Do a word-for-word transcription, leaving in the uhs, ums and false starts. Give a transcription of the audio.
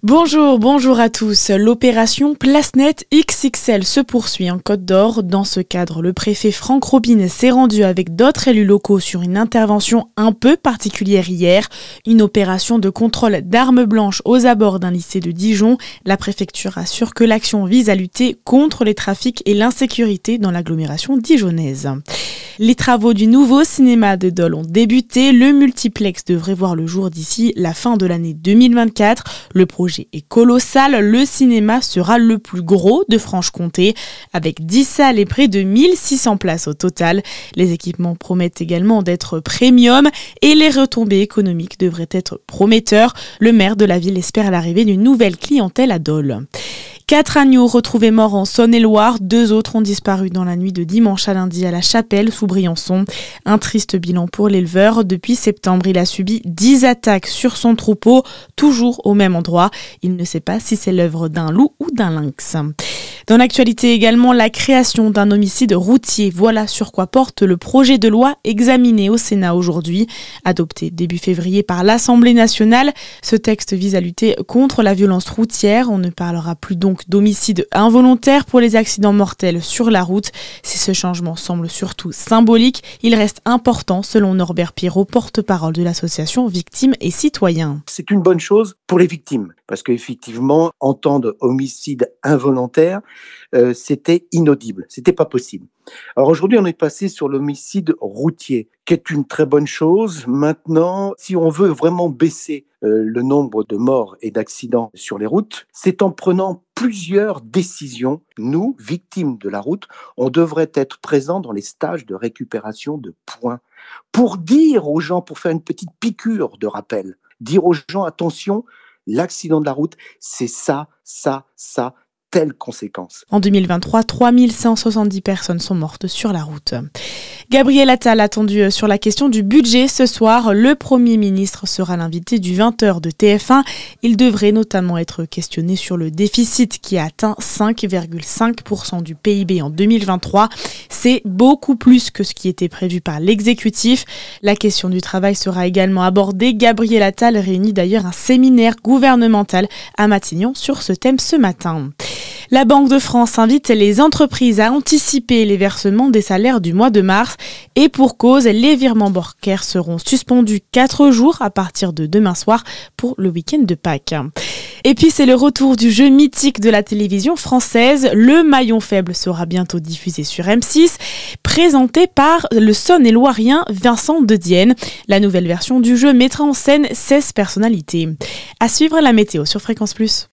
Bonjour, bonjour à tous. L'opération PlaceNet X X L se poursuit en Côte d'Or. Dans ce cadre, le préfet Franck Robine s'est rendu avec d'autres élus locaux sur une intervention un peu particulière hier. Une opération de contrôle d'armes blanches aux abords d'un lycée de Dijon. La préfecture assure que l'action vise à lutter contre les trafics et l'insécurité dans l'agglomération dijonnaise. Les travaux du nouveau cinéma de Dole ont débuté. Le multiplex devrait voir le jour d'ici la fin de l'année deux mille vingt-quatre. Le projet est colossal. Le cinéma sera le plus gros de Franche-Comté, avec dix salles et près de mille six cents places au total. Les équipements promettent également d'être premium et les retombées économiques devraient être prometteurs. Le maire de la ville espère l'arrivée d'une nouvelle clientèle à Dole. Quatre agneaux retrouvés morts en Saône-et-Loire, deux autres ont disparu dans la nuit de dimanche à lundi à la Chapelle sous Briançon. Un triste bilan pour l'éleveur. Depuis septembre, il a subi dix attaques sur son troupeau, toujours au même endroit. Il ne sait pas si c'est l'œuvre d'un loup ou d'un lynx. Dans l'actualité également, la création d'un homicide routier. Voilà sur quoi porte le projet de loi examiné au Sénat aujourd'hui. Adopté début février par l'Assemblée nationale, ce texte vise à lutter contre la violence routière. On ne parlera plus donc d'homicide involontaire pour les accidents mortels sur la route. Si ce changement semble surtout symbolique, il reste important selon Norbert Pirot, porte-parole de l'association Victimes et Citoyens. C'est une bonne chose pour les victimes, parce qu'effectivement, entendre homicide involontaire, euh, c'était inaudible, c'était pas possible. Alors aujourd'hui, on est passé sur l'homicide routier, qui est une très bonne chose. Maintenant, si on veut vraiment baisser euh, le nombre de morts et d'accidents sur les routes, c'est en prenant plusieurs décisions. Nous, victimes de la route, on devrait être présents dans les stages de récupération de points pour dire aux gens, pour faire une petite piqûre de rappel, dire aux gens, attention, l'accident de la route, c'est ça, ça, ça, telle conséquence. En deux mille vingt-trois, trois mille cent soixante-dix personnes sont mortes sur la route. Gabriel Attal attendu sur la question du budget ce soir. Le Premier ministre sera l'invité du vingt heures de T F un. Il devrait notamment être questionné sur le déficit qui a atteint cinq virgule cinq pour cent du P I B en deux mille vingt-trois. C'est beaucoup plus que ce qui était prévu par l'exécutif. La question du travail sera également abordée. Gabriel Attal réunit d'ailleurs un séminaire gouvernemental à Matignon sur ce thème ce matin. La Banque de France invite les entreprises à anticiper les versements des salaires du mois de mars et pour cause, les virements bancaires seront suspendus quatre jours à partir de demain soir pour le week-end de Pâques. Et puis c'est le retour du jeu mythique de la télévision française. Le maillon faible sera bientôt diffusé sur M six, présenté par le Saône-et-Loirien Vincent De Dienne. La nouvelle version du jeu mettra en scène seize personnalités. À suivre la météo sur Fréquence Plus.